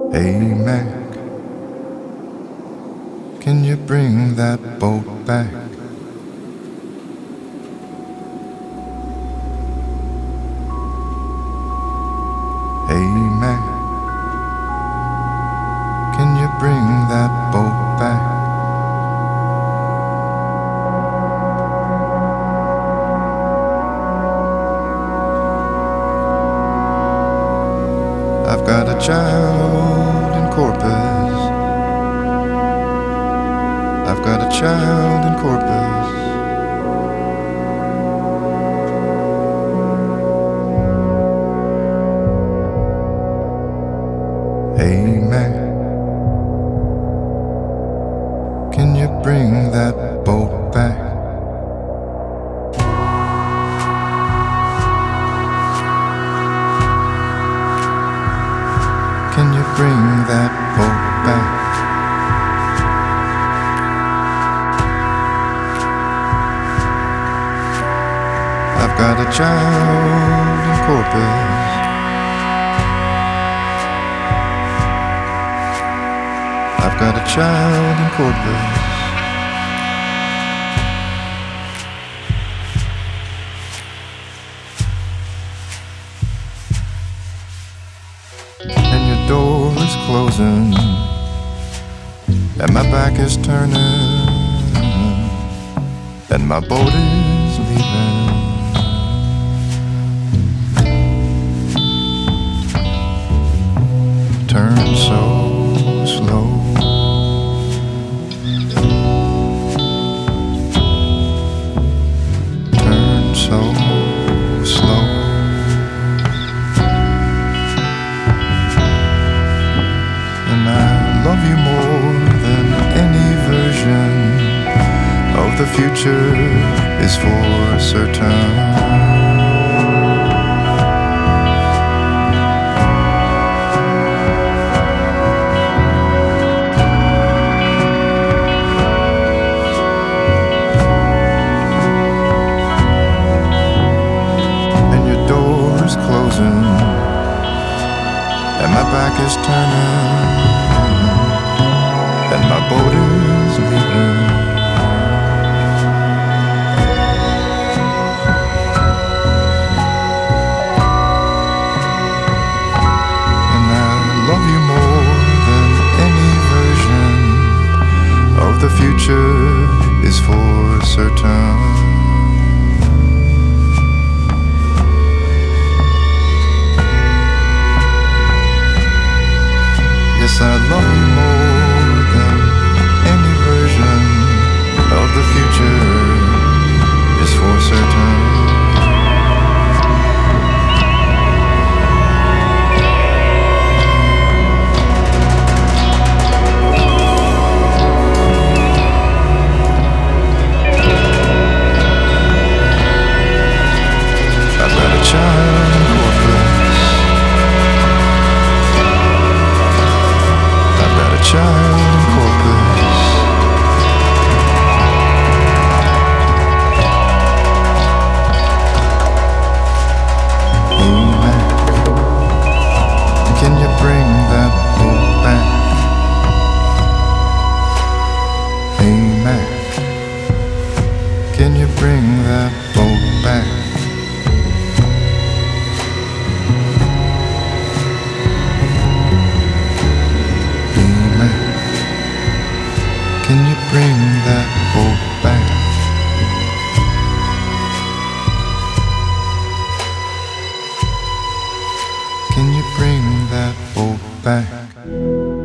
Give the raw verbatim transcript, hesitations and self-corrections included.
Hey Mac, can you bring that boat back? Hey Mac, can you bring that boat back? I've got a child in Corpus. I've got a child in Corpus. Hey Mac, can you bring that boat back? Can you bring that boat back? I've got a child in Corpus. I've got a child in Corpus. And your door is closing, and my back is turning, and my boat is leaving. Turn so slow. Turn so slow. And I love you more than any version of the future is for certain. Closing, and my back is turning, and my boat is leaving. And I love you more than any version of the future is for certain. I love you more than any version of the future is for certain. I've got a child in Corpus. Child in Corpus. Hey Mac, can you bring that boat back? Hey Mac, can you bring that boat back? Can you bring that boat back? Can you bring that boat back?